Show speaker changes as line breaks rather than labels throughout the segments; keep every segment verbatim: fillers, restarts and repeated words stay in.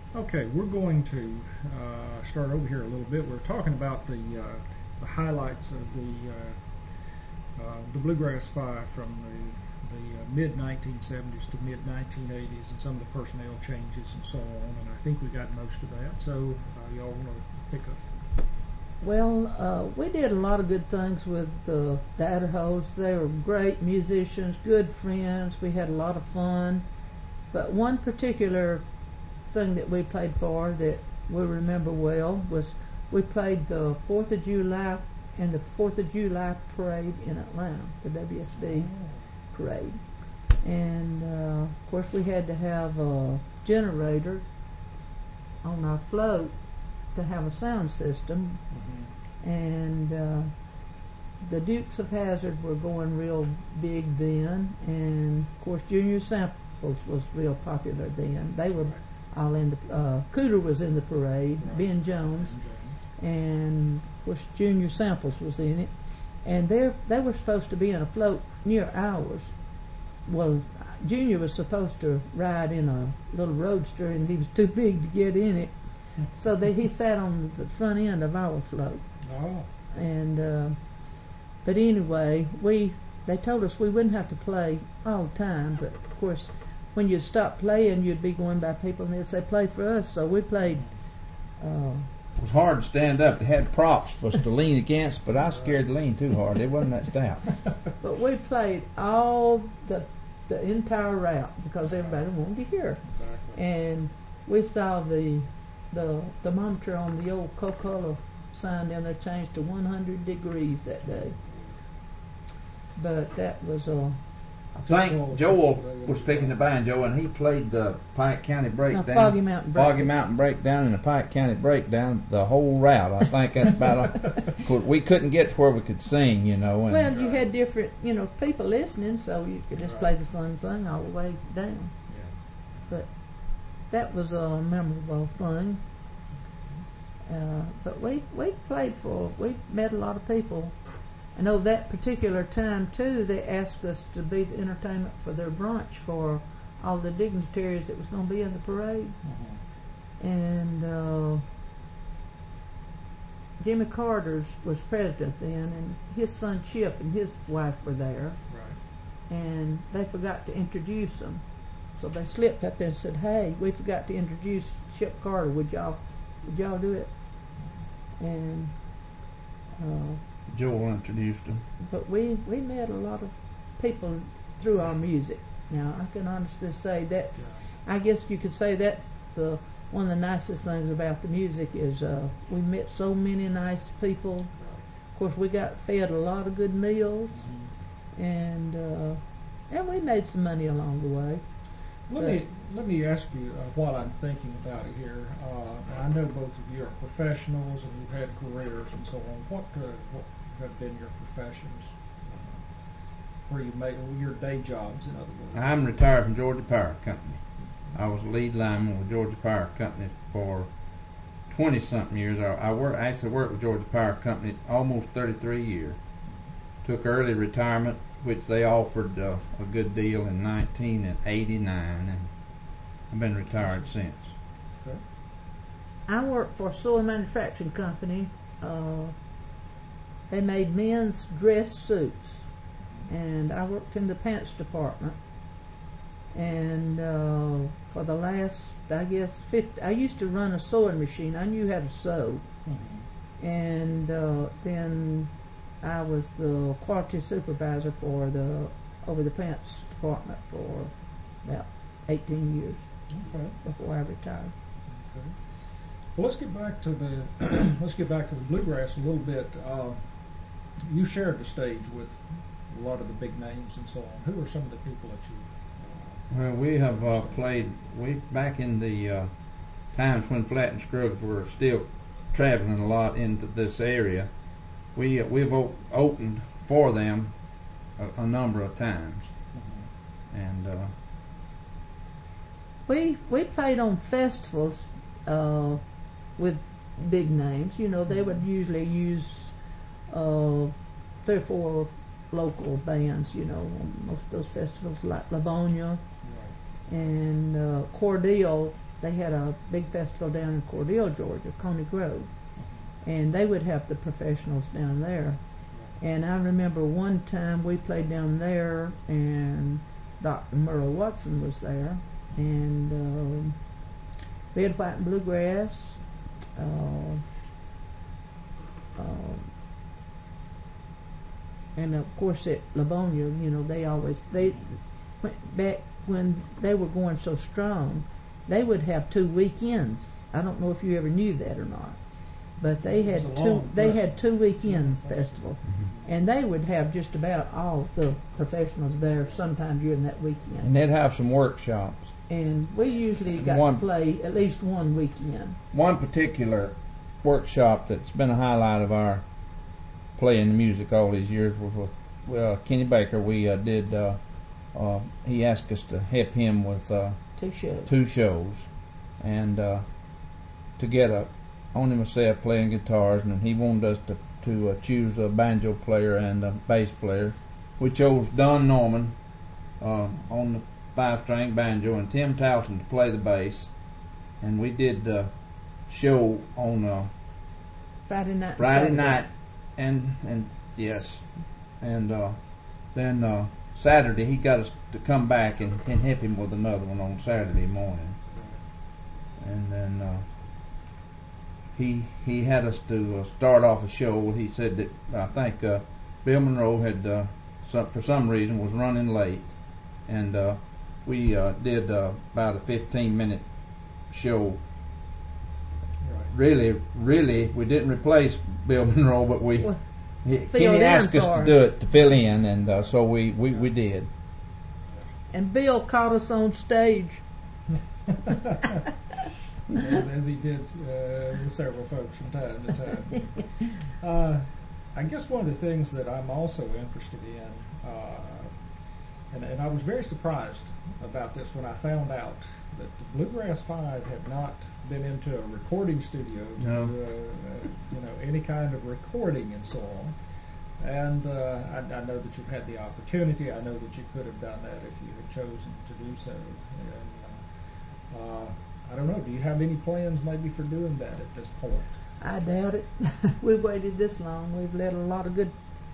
Okay, we're going to uh, start over here a little bit. We're talking about the, uh, the highlights of the uh, uh, the Bluegrass Five from the, the uh, mid nineteen seventies to mid nineteen eighties, and some of the personnel changes and so on. And I think we got most of that. So uh, y'all want to pick up?
Well, uh, we did a lot of good things with the, the Idahoes. They were great musicians, good friends. We had a lot of fun. But one particular thing that we played for that we remember well was we played the fourth of July and the fourth of July parade in Atlanta, the W S D parade. And uh, of course we had to have a generator on our float to have a sound system. Mm-hmm. And uh, the Dukes of Hazzard were going real big then, and of course Junior Samples was real popular then. They were all in the uh, Cooter was in the parade, right. Ben Jones, and of course Junior Samples was in it, and they they were supposed to be in a float near ours. Well, Junior was supposed to ride in a little roadster, and he was too big to get in it, so that he sat on the front end of our float.
Oh.
And uh, but anyway, we they told us we wouldn't have to play all the time, but of course, when you'd stop playing, you'd be going by people and they'd say, play for us. So we played. Uh,
it was hard to stand up. They had props for us to lean against, but I was scared to lean too hard. It wasn't that stout.
But we played all the the entire route because everybody wanted to hear.
Exactly.
And we saw the the thermometer on the old Coca-Cola sign down there changed to one hundred degrees that day. But that was a... Uh,
I think Joel was picking the banjo, and he played the Pike County Breakdown.
No, Foggy Mountain Breakdown.
Foggy Mountain Breakdown and the Pike County Breakdown, the whole route. I think that's about a, we couldn't get to where we could sing, you know. And
well, you had different, you know, people listening, so you could just
right.
play the same thing all the way down.
Yeah.
But that was a memorable thing. Uh, but we we played for, we met a lot of people. I know that particular time, too, they asked us to be the entertainment for their brunch for all the dignitaries that was going to be in the parade. Mm-hmm. And uh, Jimmy Carter's was president then, and his son Chip and his wife were there.
Right.
And they forgot to introduce them. So they slipped up there and said, hey, we forgot to introduce Chip Carter. Would y'all, would y'all do it? And... Uh,
Joel introduced him.
But we, we met a lot of people through our music. Now, I can honestly say that's, yeah. I guess you could say that's the, one of the nicest things about the music is uh, we met so many nice people. Of course, we got fed a lot of good meals, mm-hmm. and uh, and we made some money along the way.
Let but me let me ask you uh, while I'm thinking about it here. Uh, I know both of you are professionals and you've had careers and so on. What uh, what have been your professions? Uh, where you make your day jobs, in other words?
I'm retired from Georgia Power Company. I was a lead lineman with Georgia Power Company for twenty something years. I, I work, I actually worked with Georgia Power Company almost thirty-three years. Took early retirement, which they offered uh, a good deal in nineteen eighty-nine, and I've been retired since.
Okay.
I worked for a sewing manufacturing company. Uh, they made men's dress suits, and I worked in the pants department. And uh, for the last, I guess, fifty, I used to run a sewing machine. I knew how to sew. Mm-hmm. And uh, then I was the quality supervisor for the over the pants department for about eighteen years.
Okay.
Before I retired.
Okay. Well, let's get back to the let's get back to the bluegrass a little bit. Uh, you shared the stage with a lot of the big names and so on. Who are some of the people that you? Uh,
well, we have uh, played. We back in the uh, times when Flatt and Scruggs were still traveling a lot into this area. We uh, we've op- opened for them a, a number of times, mm-hmm. and uh,
we we played on festivals uh, with big names. You know, they would usually use uh, three or four local bands. You know, on most of those festivals like Livonia, right. and uh, Cordele they had a big festival down in Cordele, Georgia, Coney Grove, and they would have the professionals down there. And I remember one time we played down there, and Doctor Merle Watson was there, and um, Red, White, and Bluegrass. Uh, uh, and of course at Livonia, you know, they always they went back when they were going so strong. They would have two weekends. I don't know if you ever knew that or not, but they had two. They had two weekend festivals, mm-hmm. and they would have just about all the professionals there sometime during that weekend.
And they'd have some workshops.
And we usually got
one,
to play at least one weekend.
One particular workshop that's been a highlight of our playing music all these years was with uh, Kenny Baker. We uh, did. Uh, uh, he asked us to help him with uh,
two shows.
Two shows, and uh, to get a only myself playing guitars, and he wanted us to to uh, choose a banjo player and a bass player. We chose Don Norman uh, on the five-string banjo and Tim Talton to play the bass, and we did the show on uh,
Friday night.
Friday
Saturday.
night, and and yes, and uh, then uh, Saturday he got us to come back and, and help him with another one on Saturday morning, and then uh, he he had us to uh, start off a show. He said that I think uh, Bill Monroe had uh, some, for some reason was running late, and uh, we uh, did uh, about a fifteen minute show. Really, really, we didn't replace Bill Monroe, but we
well,
he, Kenny asked us to do it to fill in, and uh, so we, we, we did.
And Bill caught us on stage,
as, as he did uh, with several folks from time to time. Uh, I guess one of the things that I'm also interested in, uh, and, and I was very surprised about this when I found out that the Bluegrass Five had not been into a recording studio to
no.
do uh, uh, you know, any kind of recording and so on. And uh, I, I know that you've had the opportunity. I know that you could have done that if you had chosen to do so. And, uh, uh, I don't know. Do you have any plans maybe for doing that at this point?
I doubt it. We've waited this long. We've let a lot of good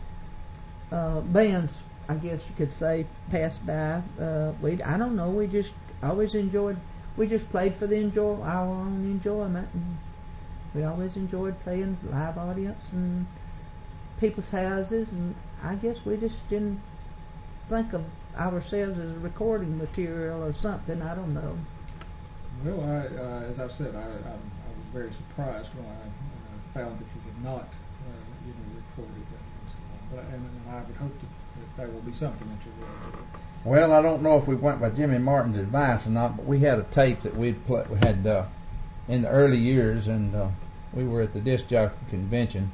uh, bands, I guess you could say, pass by. Uh, we I don't know. We just always enjoyed. We just played for the enjoy our own enjoyment. And we always enjoyed playing live audience and people's houses, and I guess we just didn't think of ourselves as recording material or something. I don't know.
Well, I, uh, as I've said, I, I, I was very surprised when I uh, found that you had not, uh, you know, recorded it and so on. But and, and I would hope that, that there will be something that you will do.
Well, I don't know if we went by Jimmy Martin's advice or not, but we had a tape that we'd play, we had uh, in the early years, and uh, we were at the disc jockey convention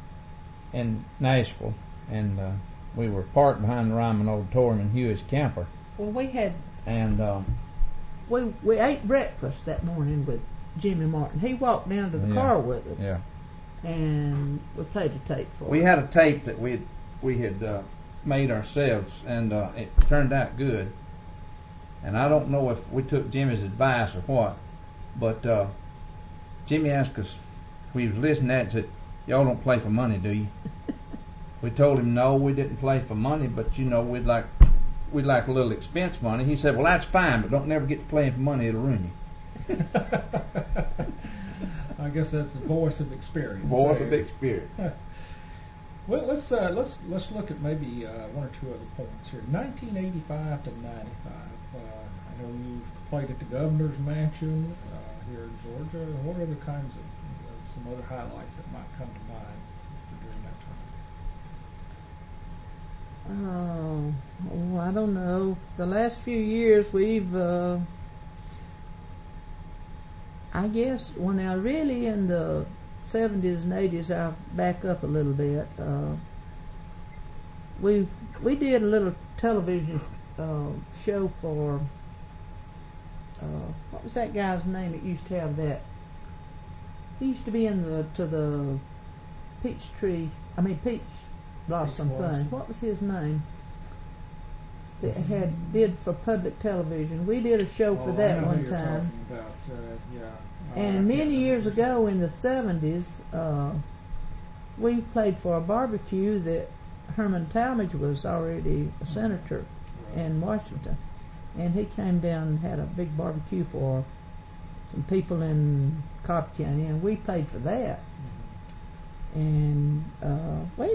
in Nashville, and uh, we were parked behind the Ryman Auditorium in Huey's camper.
Well, we had
and um,
we we ate breakfast that morning with Jimmy Martin. He walked down to the
yeah,
car with us,
yeah,
and we played a tape for
we
him.
had a tape that we had, we had uh, made ourselves, and uh, it turned out good. And I don't know if we took Jimmy's advice or what, but uh, Jimmy asked us, we was listening to that and said, "Y'all don't play for money, do you?" We told him no, we didn't play for money, but you know we'd like we'd like a little expense money. He said, "Well, that's fine, but don't never get to playing for money; it'll ruin you."
I guess that's a voice of experience.
Voice
there.
of experience.
Well, let's uh, let's let's look at maybe uh, one or two other points here. nineteen eighty-five to ninety-five. Uh, I know you played at the Governor's Mansion uh, here in Georgia. What other kinds of uh, some other highlights that might come to mind for during that time?
Oh, oh, I don't know. The last few years we've, uh, I guess, well now really in the seventies and eighties, I'll back up a little bit. Uh, we we did a little television uh, show for, uh, what was that guy's name that used to have that? He used to be in the, to the peach tree, I mean peach blossom
Peach blossom.
thing. What was his name? that had did for public television. We did a show for
Oh, I
that
know
one
who you're
time.
talking about. Uh, yeah. I
And
can't
many
remember
years
his
ago
name.
in the seventies, uh, we played for a barbecue that Herman Talmadge was already a senator
Right.
in Washington. And he came down and had a big barbecue for some people in Cobb County, and we played for that.
Mhm.
And uh, we,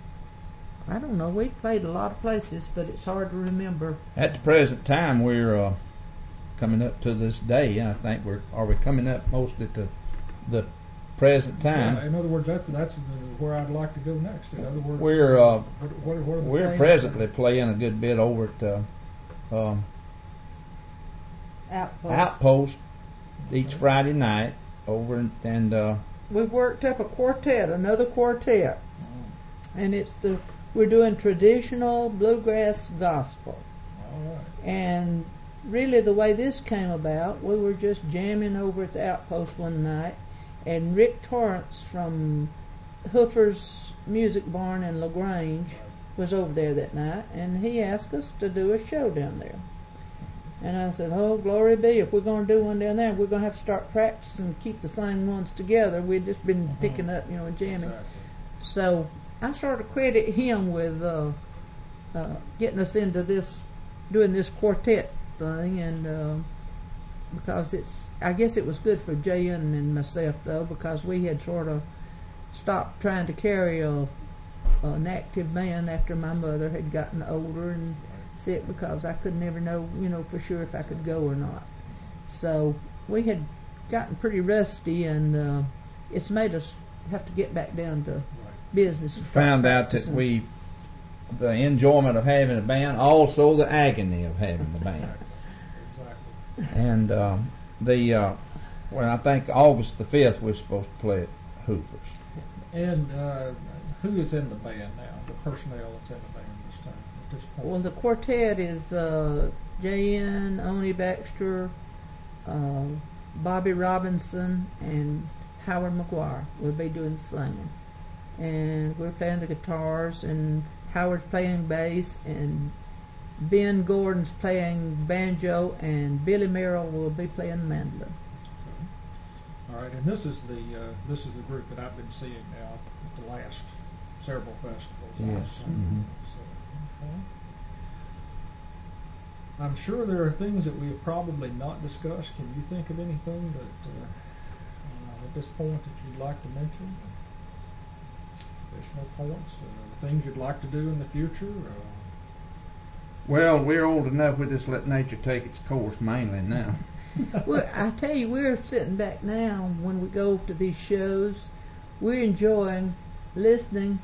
I don't know, we played a lot of places, but it's hard to remember.
At the present time, we're uh, coming up to this day. I think we're are we coming up most at the the present time.
Yeah, in other words, that's that's where I'd like to go next. In other words,
We're uh,
what, what, what are the
we're
plans?
presently playing a good bit over at uh, um,
Outpost.
Outpost each Friday night over and, and uh,
We've worked up a quartet, another quartet,
Oh,
and it's the we're doing traditional bluegrass gospel.
all right.
And really, the way this came about, we were just jamming over at the Outpost one night, and Rick Torrance from Hoofer's Music Barn in LaGrange was over there that night, and he asked us to do a show down there. And I said, oh, glory be, if we're going to do one down there, we're going to have to start practicing and keep the same ones together. We'd just been
Mhm.
picking up, you know, and jamming.
Exactly.
So I sort of credit him with uh, uh, getting us into this, doing this quartet thing, and uh, because it's, I guess it was good for Jan and myself though, because we had sort of stopped trying to carry a, an active man after my mother had gotten older and sick, because I could never know, you know, for sure if I could go or not. So we had gotten pretty rusty, and uh, it's made us have to get back down to
Right.
business. and start
found out that
practicing.
we the enjoyment of having a band, also the agony of having the band.
Exactly.
And um, the uh, well, I think August the fifth we're supposed to play at Hoover's.
And uh, who is in the band now? The personnel that's in the band this time at this point.
Well, the quartet is uh, J N, Oni Baxter, uh, Bobby Robinson, and Howard McGuire will be doing the singing. And we're playing the guitars, and Howard's playing bass, and Ben Gordon's playing banjo, and Billy Merrill will be playing mandolin.
All right, and this is the uh, this is the group that I've been seeing now at the last several festivals.
Yes. Mhm.
So, okay. I'm sure there are things that we have probably not discussed. Can you think of anything that uh, uh, at this point that you'd like to mention? Additional points, uh, things you'd like to do in the future? Uh,
Well, we're old enough. We just let nature take its course mainly now.
Well, I tell you, we're sitting back now when we go to these shows. We're enjoying listening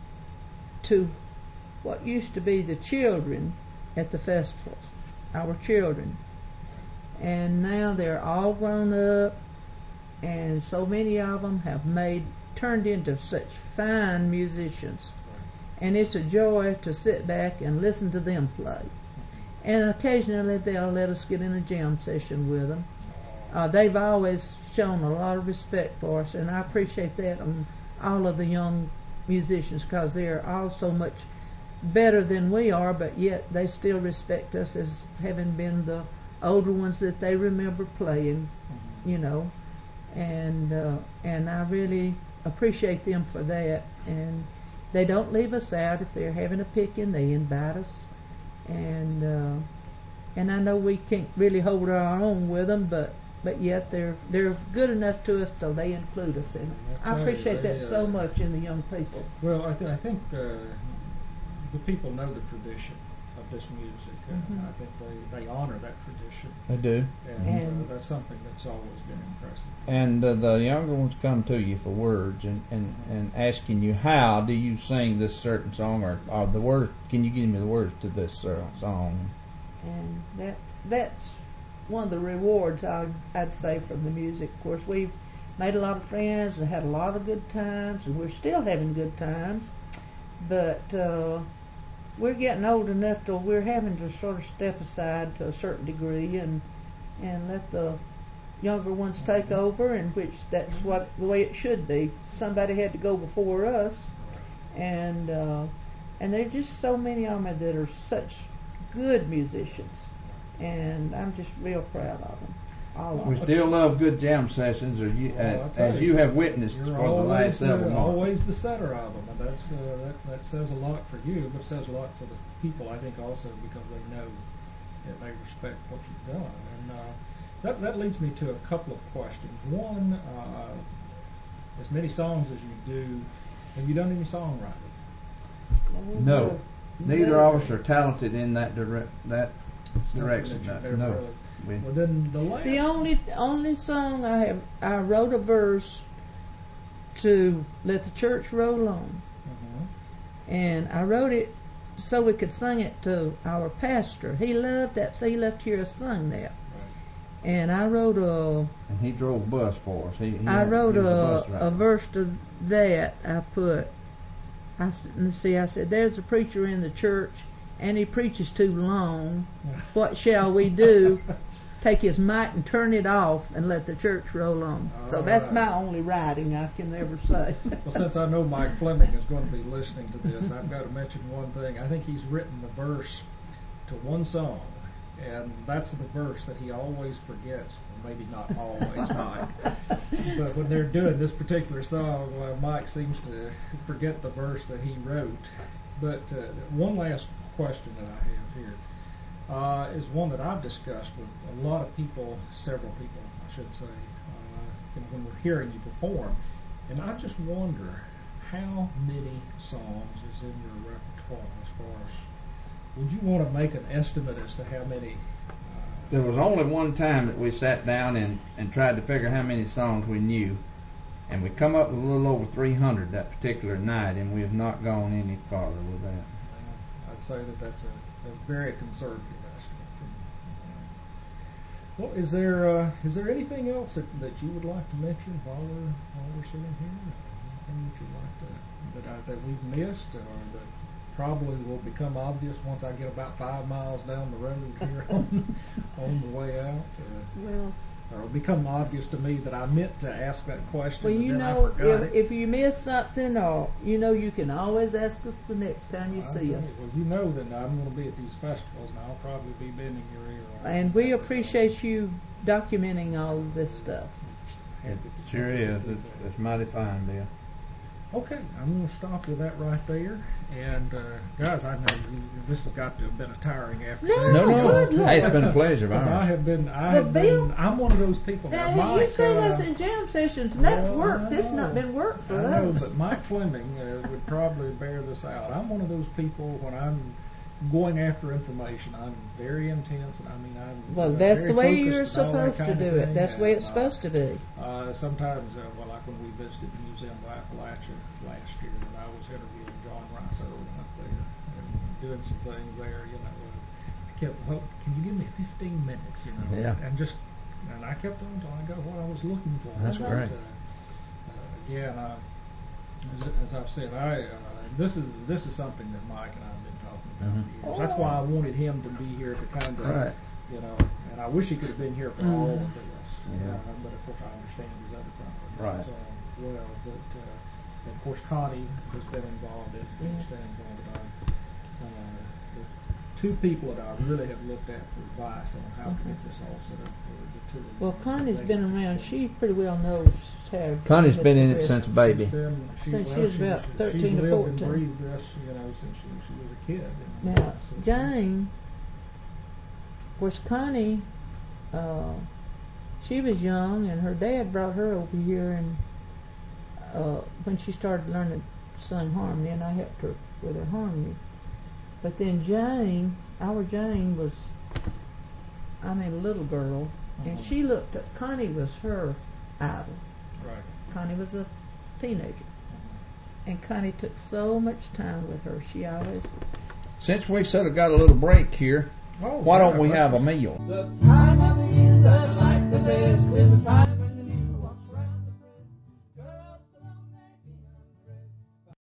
to what used to be the children at the festivals, our children. And now they're all grown up, and so many of them have made, turned into such fine musicians. And it's a joy to sit back and listen to them play. And occasionally they'll let us get in a jam session with them. Uh, they've always shown a lot of respect for us, and I appreciate that on all of the young musicians, because they're all so much better than we are, but yet they still respect us as having been the older ones that they remember playing, you know. And uh, and I really appreciate them for that. And they don't leave us out. If they're having a picking, they invite us. And uh, and I know we can't really hold our own with them, but but yet they're they're good enough to us till they include us in it.
That's
I
right.
appreciate
They,
that so
uh,
much in the young people.
Well, I, th- I think uh, the people know the tradition of this music. Uh,
Mhm.
I think they, they honor that tradition,
They do.
and,
And-
uh, that's something that's always been impressive.
And uh, the younger ones come to you for words and, and, and asking you, how do you sing this certain song, or, or the words, can you give me the words to this uh, song?
And that's that's one of the rewards I'd, I'd say from the music. Of course, we've made a lot of friends and had a lot of good times, and we're still having good times. But uh, we're getting old enough till we're having to sort of step aside to a certain degree and and let the younger ones take over, in which that's what the way it should be. Somebody had to go before us, and uh, and there are just so many of them that are such good musicians, and I'm just real proud of them. All of
We
them.
still love good jam sessions, or you,
Well, I
uh,
tell
as
you,
you have witnessed
You're
for the
always,
last several
uh,
months.
always the setter of them, and that's uh, that, that says a lot for you, but it says a lot for the people, I think, also because they know that they respect what you've done. And uh, that that leads me to a couple of questions. One, uh, as many songs as you do, have you done any songwriting?
No, neither
No.
of us are talented in that dire- that
Something
direction.
that
No,
you've never
no.
really-
We,
Well, then the last.
The only only song I have, I wrote a verse to Let the Church Roll On,
Uh-huh.
and I wrote it so we could sing it to our pastor. He loved that, so he loved to hear us sing that.
Right.
And I wrote a
and he drove a bus for us. He, he
I wrote
he was
a,
bus
a
driver.
verse to that. I put, I s- let's see, I said, there's a preacher in the church, and he preaches too long. What shall we do? Take his mic and turn it off and let the church roll on. So
All
that's
right.
my only writing I can ever say.
Well, since I know Mike Fleming is going to be listening to this, I've got to mention one thing. I think he's written the verse to one song, and that's the verse that he always forgets. Well, maybe not always, Mike. But when they're doing this particular song, well, Mike seems to forget the verse that he wrote. But uh, one last question that I have here. Uh, is one that I've discussed with a lot of people, several people, I should say, uh, you know, when we're hearing you perform. And I just wonder how many songs is in your repertoire as far as, would you want to make an estimate as to how many? Uh,
There was only one time that we sat down and, and tried to figure how many songs we knew, and we come up with a little over three hundred that particular night, and we have not gone any farther with that.
uh, I'd say that that's a, a very conservative estimate. Well, is there uh, is there anything else that, that you would like to mention while we're while we're sitting here? Anything that you'd like to that I, that we've missed, or that probably will become obvious once I get about five miles down the road here on, on the way out? Uh,
Well,
or it'll become obvious to me that I meant to ask that question,
well,
but
you
then I
know,
forgot
if,
it.
if you miss something, or you know, you can always ask us the next time you
I'll
see
tell
us.
you, well, you know that I'm going to be at these festivals, and I'll probably be bending your ear. on
And we
it.
appreciate you documenting all of this stuff.
It sure is. It's, it's mighty fine, Bill.
Okay, I'm going to stop with that right there. And uh, guys, I know you, this has got to have been a tiring afternoon.
No, No, no. good
Hey, it's been a pleasure of
'Cause I
ours.
have been, I
But
have
Bill-
been, I'm one of those people.
Now,
Now,
have you
Mike,
seen
uh,
us in jam sessions? And that's
well,
work.
I
This not
know.
been work for
I know,
us.
but Mike Fleming uh, would probably bear this out. I'm one of those people when I'm going after information, I'm very intense, and I mean, I'm
Well,
uh,
that's
very
the way
focused
you're
and all that
supposed to
kind of
do it.
thing,
That's the way it's
and,
supposed to be.
Uh, sometimes, uh, well, like when we visited the Museum of Appalachia last year, and I was interviewing John Rice Irwin up there and doing some things there, you know, uh, I kept, well, can you give me fifteen minutes, you know,
Yeah.
and just, and I kept on until I got what I was looking for.
That's
But,
great.
Uh, uh, again, I, as, as I've said, I uh, this is this is something that Mike and I have been talking about
Mhm.
for years. That's why I wanted him to be here to kind of,
Right.
you know, and I wish he could have been here for all of this.
Yeah.
Uh, but of course, I understand his other problems
Right.
uh, as well. But uh, and of course, Connie has been involved in
Yeah.
in staying involved. But I, uh, the two people that I really have looked at for advice on how to get this all set up for the two of them.
Well, Connie's
They-
been around. She pretty well knows how.
Connie's been in it
Mister
since a
She's
baby.
been, she,
Since
well,
she was
she's-
about thirteen
she's
or
lived
fourteen.
and breathed this, you know, since she, she was a kid. you know.
Now,
So she's-
Jane, of course, Connie, uh, she was young, and her dad brought her over here, and uh, when she started learning to sing harmony, and I helped her with her harmony. But then Jane, our Jane was, I mean, a little girl, and
Mhm.
she looked at, Connie was her idol.
Right.
Connie was a teenager,
Mhm.
and Connie took so much time with her. She always,
Since we sort of got a little break here,
Oh,
why don't
yeah,
we
let's
have a
just-
meal?
The time of the year that I like the best